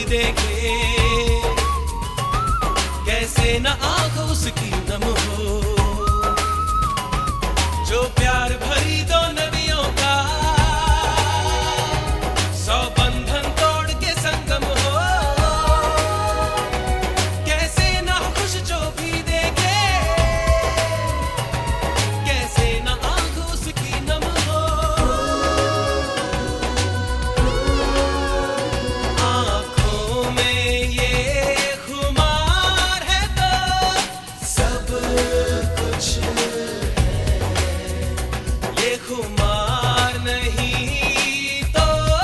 देखे, कैसे न आंख उसकी नम हो। जो प्यार भरी दो नदियों का सौ बंधन तोड़ के संगम हो। कैसे न खुश जो भी देखे, कैसे न आंख उसकी नम हो। आंखों में ये खुमार है तो सब कुछ है, ये खुमार नहीं तो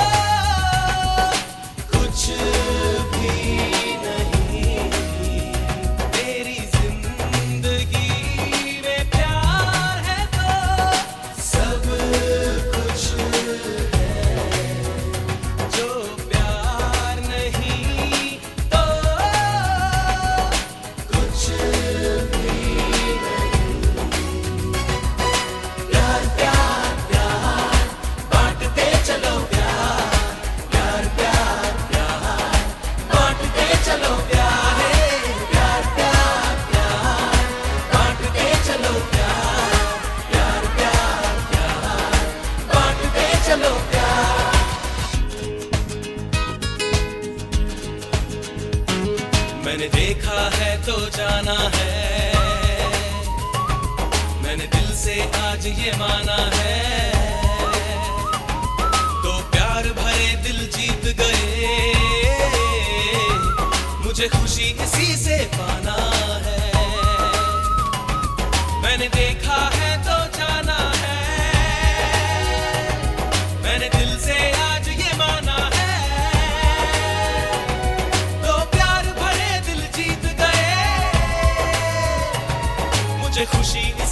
कुछ भी नहीं। तेरी जिंदगी में प्यार है तो सब कुछ है, जो प्यार नहीं तो कुछ भी नहीं। प्यार प्यार प्यार बांटते चलो प्यार, प्यार प्यार प्यार बांटते चलो प्यार है। प्यार प्यार प्यार बांटते चलो प्यार, प्यार प्यार प्यार बांटते चलो प्यार। मैंने देखा है तो जाना है, मैंने दिल से आज ये माना है। तो प्यार भरे दिल जीत गए, मुझे खुशी इसी से पाना है। मैंने देखा है तो जाना है, मैंने दिल से आज ये माना है। तो प्यार भरे दिल जीत गए, मुझे खुशी